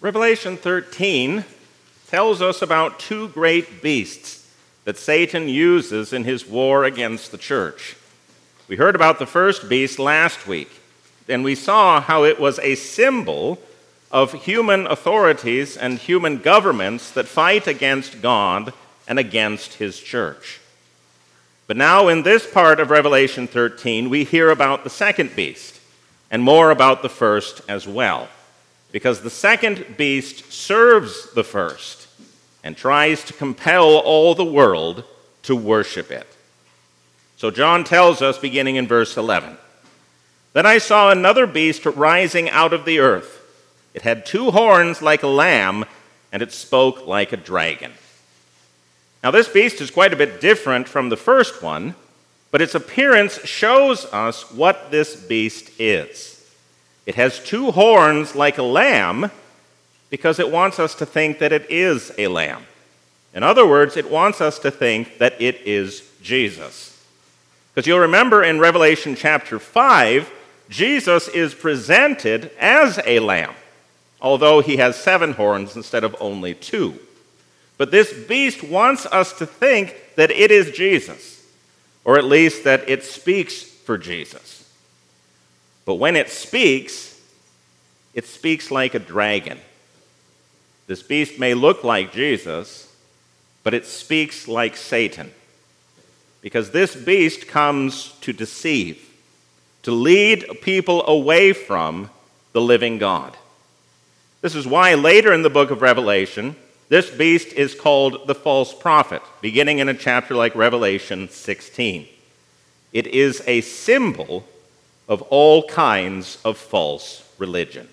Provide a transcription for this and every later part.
Revelation 13 tells us about two great beasts that Satan uses in his war against the church. We heard about the first beast last week, and we saw how it was a symbol of human authorities and human governments that fight against God and against his church. But now in this part of Revelation 13, we hear about the second beast, and more about the first as well, because the second beast serves the first and tries to compel all the world to worship it. So John tells us, beginning in verse 11, "Then I saw another beast rising out of the earth. It had two horns like a lamb, and it spoke like a dragon." Now this beast is quite a bit different from the first one, but its appearance shows us what this beast is. It has two horns like a lamb because it wants us to think that it is a lamb. In other words, it wants us to think that it is Jesus. Because you'll remember in Revelation chapter 5, Jesus is presented as a lamb, although he has 7 horns instead of only 2. But this beast wants us to think that it is Jesus, or at least that it speaks for Jesus. But when it speaks like a dragon. This beast may look like Jesus, but it speaks like Satan. Because this beast comes to deceive, to lead people away from the living God. This is why later in the book of Revelation, this beast is called the false prophet, beginning in a chapter like Revelation 16. It is a symbol of all kinds of false religion.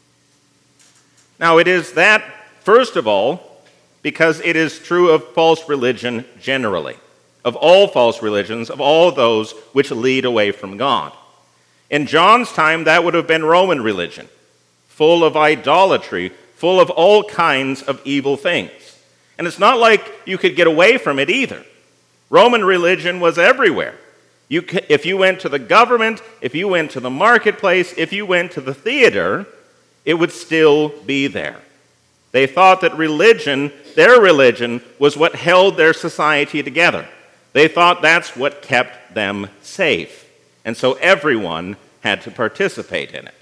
Now, it is that, first of all, because it is true of false religion generally, of all false religions, of all those which lead away from God. In John's time, that would have been Roman religion, full of idolatry, full of all kinds of evil things. And it's not like you could get away from it either. Roman religion was everywhere. If you went to the government, if you went to the marketplace, if you went to the theater, it would still be there. They thought that religion, their religion, was what held their society together. They thought that's what kept them safe. And so everyone had to participate in it.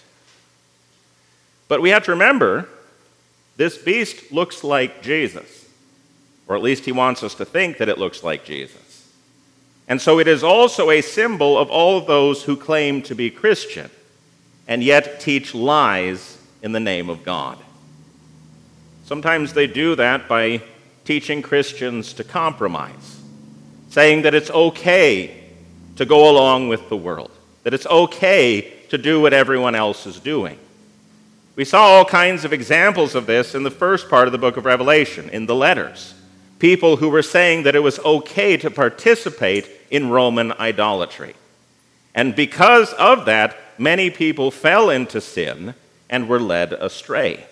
But we have to remember, this beast looks like Jesus. Or at least he wants us to think that it looks like Jesus. And so it is also a symbol of all those who claim to be Christian and yet teach lies in the name of God. Sometimes they do that by teaching Christians to compromise, saying that it's okay to go along with the world, that it's okay to do what everyone else is doing. We saw all kinds of examples of this in the first part of the book of Revelation, in the letters. People who were saying that it was okay to participate in Roman idolatry. And because of that, many people fell into sin and were led astray.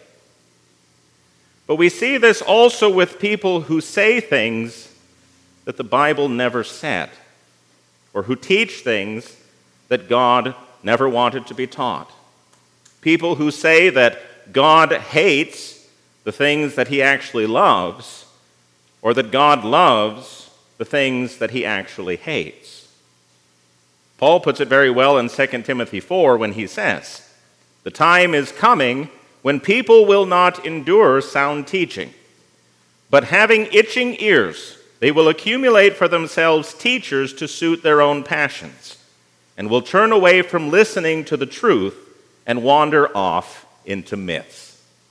But we see this also with people who say things that the Bible never said, or who teach things that God never wanted to be taught. People who say that God hates the things that he actually loves, or that God loves the things that he actually hates. Paul puts it very well in 2 Timothy 4 when he says, "The time is coming when people will not endure sound teaching, but having itching ears, they will accumulate for themselves teachers to suit their own passions, and will turn away from listening to the truth and wander off into myths."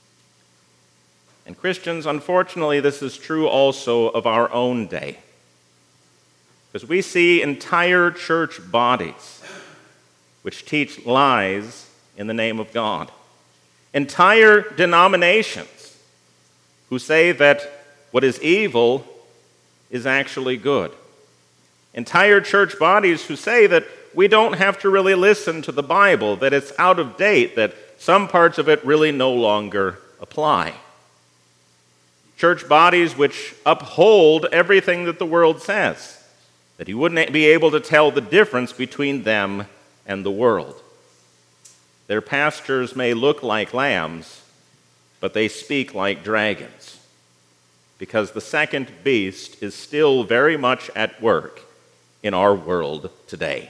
And Christians, unfortunately, this is true also of our own day. Because we see entire church bodies which teach lies in the name of God. Entire denominations who say that what is evil is actually good. Entire church bodies who say that we don't have to really listen to the Bible, that it's out of date, that some parts of it really no longer apply. Church bodies which uphold everything that the world says, that you wouldn't be able to tell the difference between them and the world. Their pastors may look like lambs, but they speak like dragons, because the second beast is still very much at work in our world today.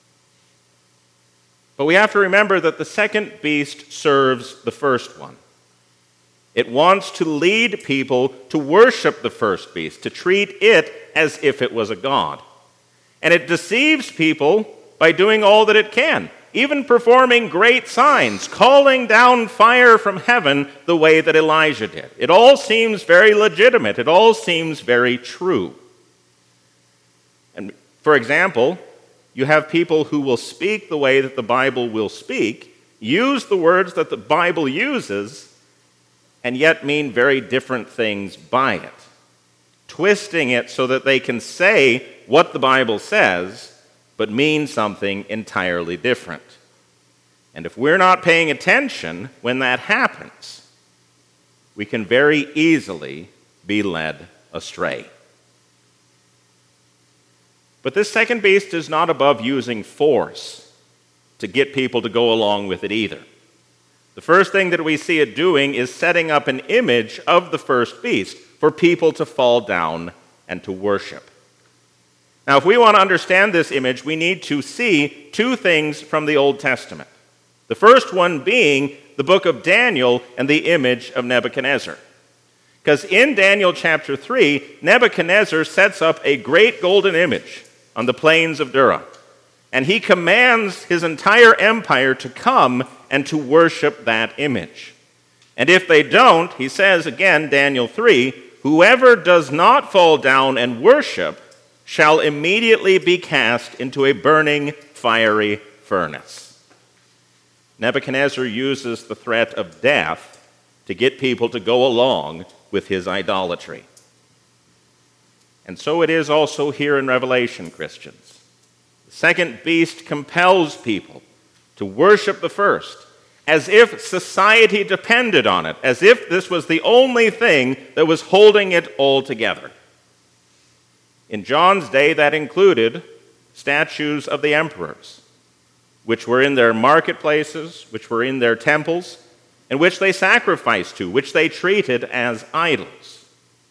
But we have to remember that the second beast serves the first one. It wants to lead people to worship the first beast, to treat it as if it was a god. And it deceives people by doing all that it can, even performing great signs, calling down fire from heaven the way that Elijah did. It all seems very legitimate. It all seems very true. And for example, you have people who will speak the way that the Bible will speak, use the words that the Bible uses, and yet mean very different things by it, twisting it so that they can say what the Bible says, but mean something entirely different. And if we're not paying attention when that happens, we can very easily be led astray. But this second beast is not above using force to get people to go along with it either. The first thing that we see it doing is setting up an image of the first beast for people to fall down and to worship. Now, if we want to understand this image, we need to see two things from the Old Testament. The first one being the book of Daniel and the image of Nebuchadnezzar. Because in Daniel chapter 3, Nebuchadnezzar sets up a great golden image on the plains of Dura. And he commands his entire empire to come and to worship that image. And if they don't, he says again, Daniel 3, whoever does not fall down and worship shall immediately be cast into a burning, fiery furnace. Nebuchadnezzar uses the threat of death to get people to go along with his idolatry. And so it is also here in Revelation, Christians. The second beast compels people to worship the first, as if society depended on it, as if this was the only thing that was holding it all together. In John's day, that included statues of the emperors, which were in their marketplaces, which were in their temples, and which they sacrificed to, which they treated as idols.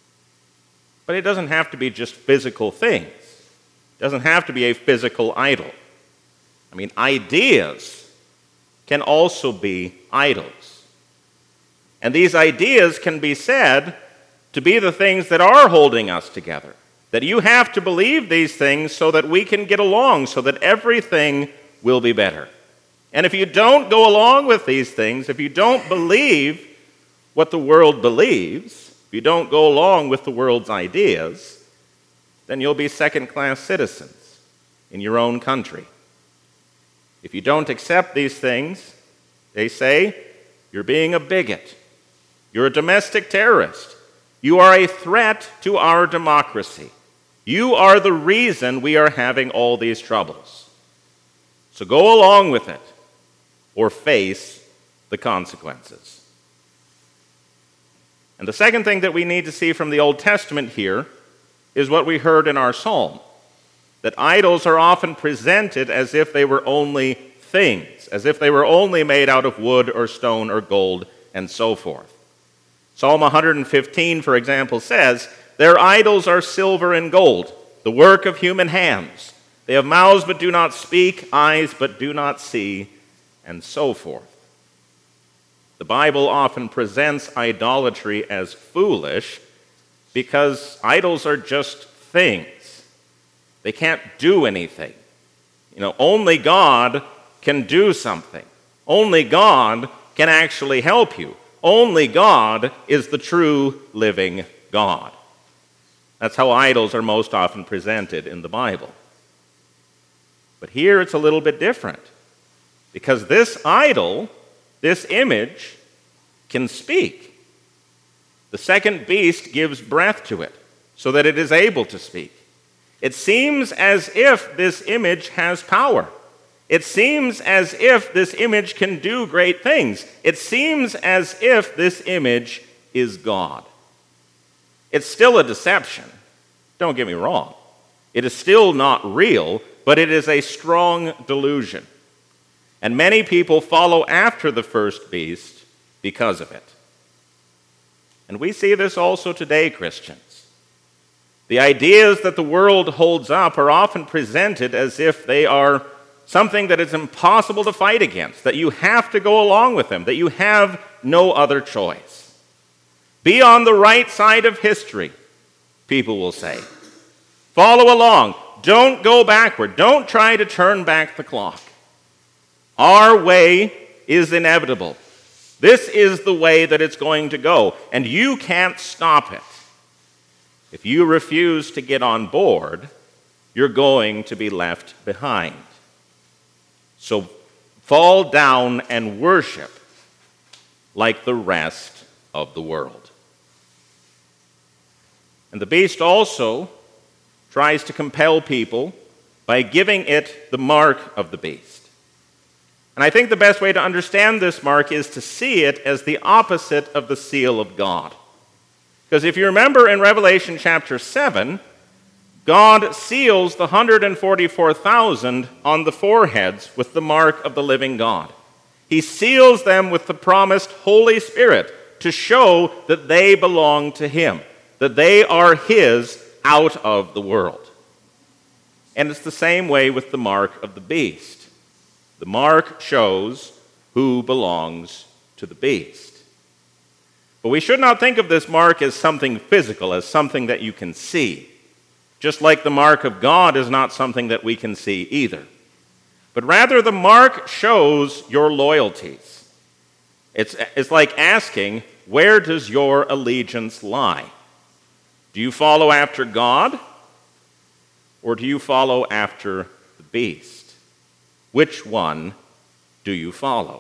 But it doesn't have to be just physical things. It doesn't have to be a physical idol. I mean, ideas can also be idols. And these ideas can be said to be the things that are holding us together. That you have to believe these things so that we can get along, so that everything will be better. And if you don't go along with these things, if you don't believe what the world believes, if you don't go along with the world's ideas, then you'll be second-class citizens in your own country. If you don't accept these things, they say, you're being a bigot. You're a domestic terrorist. You are a threat to our democracy. You are the reason we are having all these troubles. So go along with it or face the consequences. And the second thing that we need to see from the Old Testament here is what we heard in our psalm, that idols are often presented as if they were only things, as if they were only made out of wood or stone or gold and so forth. Psalm 115, for example, says, their idols are silver and gold, the work of human hands. They have mouths but do not speak, eyes but do not see, and so forth. The Bible often presents idolatry as foolish because idols are just things. They can't do anything. Only God can do something. Only God can actually help you. Only God is the true living God. That's how idols are most often presented in the Bible. But here it's a little bit different, because this idol, this image, can speak. The second beast gives breath to it so that it is able to speak. It seems as if this image has power. It seems as if this image can do great things. It seems as if this image is God. It's still a deception. Don't get me wrong. It is still not real, but it is a strong delusion. And many people follow after the first beast because of it. And we see this also today, Christians. The ideas that the world holds up are often presented as if they are something that is impossible to fight against, that you have to go along with them, that you have no other choice. Be on the right side of history, people will say. Follow along. Don't go backward. Don't try to turn back the clock. Our way is inevitable. This is the way that it's going to go, and you can't stop it. If you refuse to get on board, you're going to be left behind. So fall down and worship like the rest of the world. And the beast also tries to compel people by giving it the mark of the beast. And I think the best way to understand this mark is to see it as the opposite of the seal of God. Because if you remember in Revelation chapter 7, God seals the 144,000 on the foreheads with the mark of the living God. He seals them with the promised Holy Spirit to show that they belong to Him, that they are His out of the world. And it's the same way with the mark of the beast. The mark shows who belongs to the beast. But we should not think of this mark as something physical, as something that you can see. Just like the mark of God is not something that we can see either. But rather, the mark shows your loyalties. It's like asking, where does your allegiance lie? Do you follow after God, or do you follow after the beast? Which one do you follow?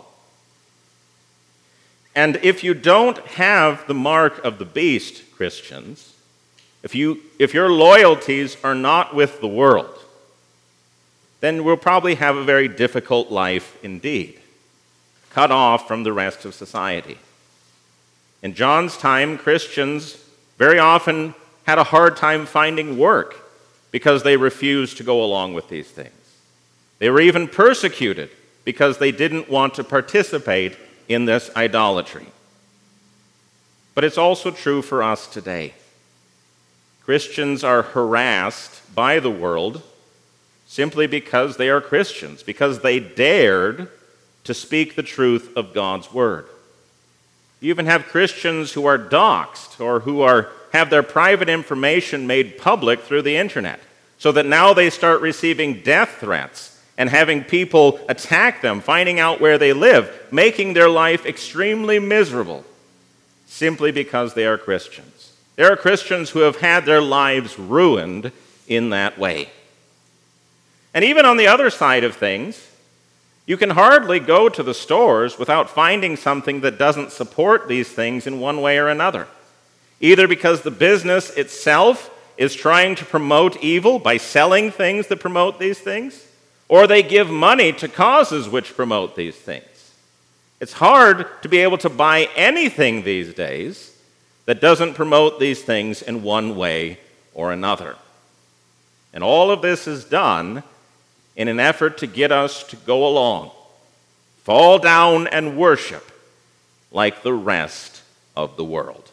And if you don't have the mark of the beast, Christians, if your loyalties are not with the world, then we'll probably have a very difficult life indeed, cut off from the rest of society. In John's time, Christians very often had a hard time finding work because they refused to go along with these things. They were even persecuted because they didn't want to participate in this idolatry. But it's also true for us today. Christians are harassed by the world simply because they are Christians, because they dared to speak the truth of God's word. You even have Christians who are doxxed or who have their private information made public through the internet, so that now they start receiving death threats and having people attack them, finding out where they live, making their life extremely miserable simply because they are Christians. There are Christians who have had their lives ruined in that way. And even on the other side of things, you can hardly go to the stores without finding something that doesn't support these things in one way or another. Either because the business itself is trying to promote evil by selling things that promote these things, or they give money to causes which promote these things. It's hard to be able to buy anything these days that doesn't promote these things in one way or another. And all of this is done in an effort to get us to go along, fall down and worship like the rest of the world.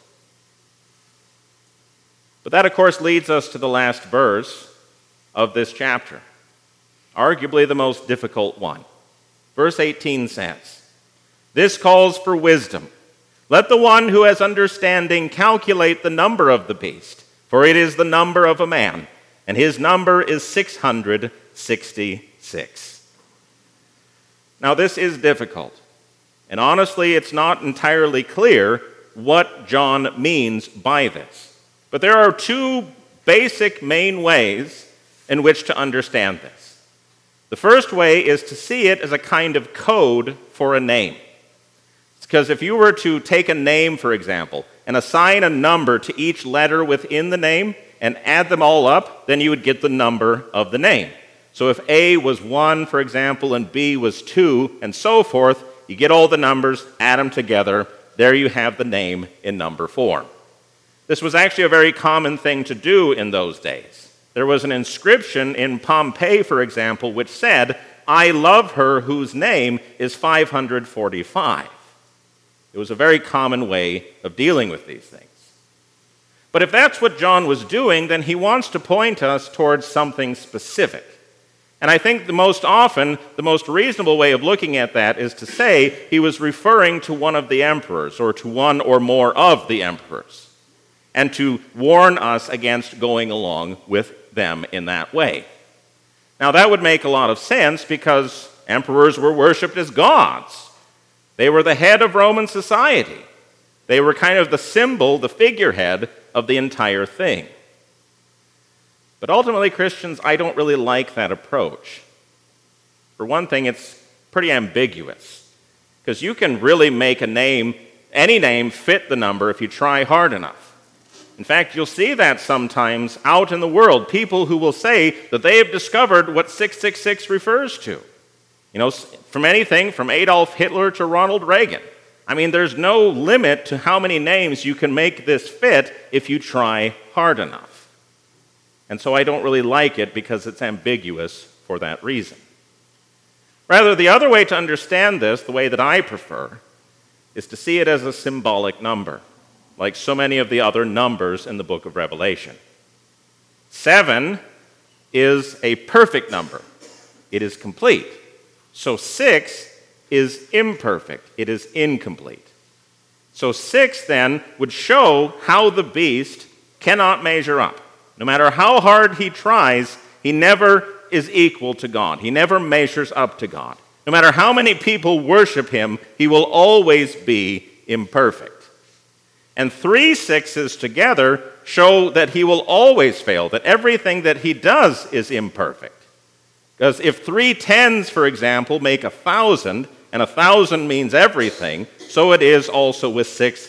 But that, of course, leads us to the last verse of this chapter, arguably the most difficult one. Verse 18 says, "This calls for wisdom. Let the one who has understanding calculate the number of the beast, for it is the number of a man, and his number is 666. Now, this is difficult, and honestly, it's not entirely clear what John means by this. But there are two basic main ways in which to understand this. The first way is to see it as a kind of code for a name. Because if you were to take a name, for example, and assign a number to each letter within the name and add them all up, then you would get the number of the name. So if A was 1, for example, and B was 2, and so forth, you get all the numbers, add them together, there you have the name in number form. This was actually a very common thing to do in those days. There was an inscription in Pompeii, for example, which said, "I love her whose name is 545. It was a very common way of dealing with these things. But if that's what John was doing, then he wants to point us towards something specific. And I think the most reasonable way of looking at that is to say he was referring to one of the emperors, or to one or more of the emperors, and to warn us against going along with them in that way. Now, that would make a lot of sense because emperors were worshipped as gods. They were the head of Roman society. They were kind of the symbol, the figurehead of the entire thing. But ultimately, Christians, I don't really like that approach. For one thing, it's pretty ambiguous, because you can really make a name, any name, fit the number if you try hard enough. In fact, you'll see that sometimes out in the world, people who will say that they have discovered what 666 refers to. You know, from anything from Adolf Hitler to Ronald Reagan. I mean, there's no limit to how many names you can make this fit if you try hard enough. And so I don't really like it because it's ambiguous for that reason. Rather, the other way to understand this, the way that I prefer, is to see it as a symbolic number, like so many of the other numbers in the book of Revelation. 7 is a perfect number. It is complete. So 6 is imperfect. It is incomplete. So 6 then would show how the beast cannot measure up. No matter how hard he tries, he never is equal to God. He never measures up to God. No matter how many people worship him, he will always be imperfect. And 3 6s together show that he will always fail, that everything that he does is imperfect. Because if 3 10s, for example, make 1,000, and 1,000 means everything, so it is also with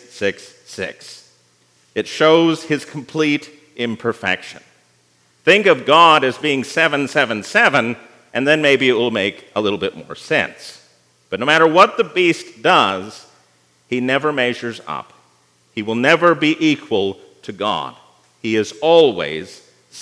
666. It shows his complete imperfection. Think of God as being 777, and then maybe it will make a little bit more sense. But no matter what the beast does, he never measures up. He will never be equal to God. He is always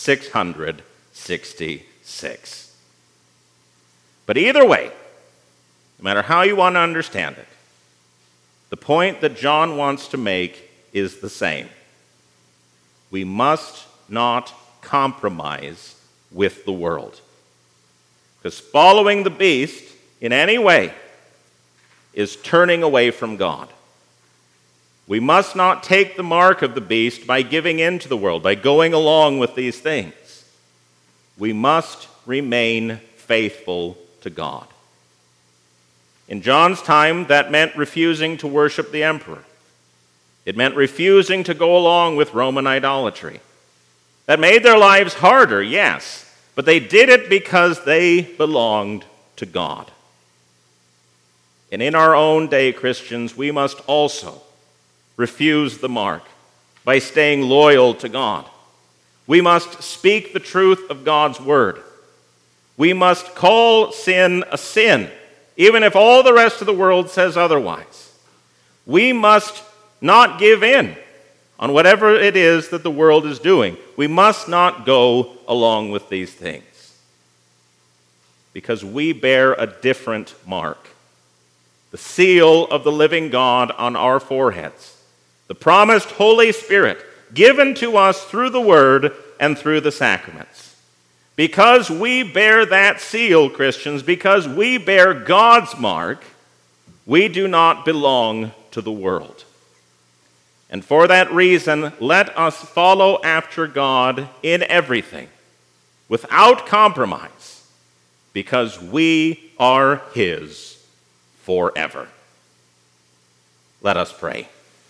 666. But either way, no matter how you want to understand it, the point that John wants to make is the same. We must not compromise with the world. Because following the beast in any way is turning away from God. We must not take the mark of the beast by giving in to the world, by going along with these things. We must remain faithful to God. In John's time, that meant refusing to worship the emperor. It meant refusing to go along with Roman idolatry. That made their lives harder, yes, but they did it because they belonged to God. And in our own day, Christians, we must also refuse the mark by staying loyal to God. We must speak the truth of God's word. We must call sin a sin, even if all the rest of the world says otherwise. We must not give in on whatever it is that the world is doing. We must not go along with these things because we bear a different mark, the seal of the living God on our foreheads, the promised Holy Spirit given to us through the Word and through the sacraments. Because we bear that seal, Christians, because we bear God's mark, we do not belong to the world. And for that reason, let us follow after God in everything, without compromise, because we are His forever. Let us pray.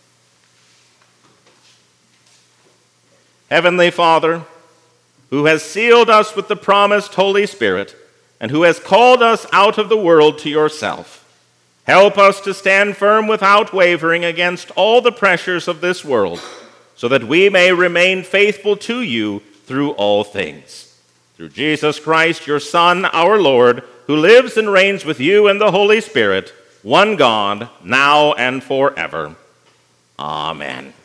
Heavenly Father, who has sealed us with the promised Holy Spirit, and who has called us out of the world to yourself, help us to stand firm without wavering against all the pressures of this world, so that we may remain faithful to you through all things. Through Jesus Christ, your Son, our Lord, who lives and reigns with you and the Holy Spirit, one God, now and forever. Amen.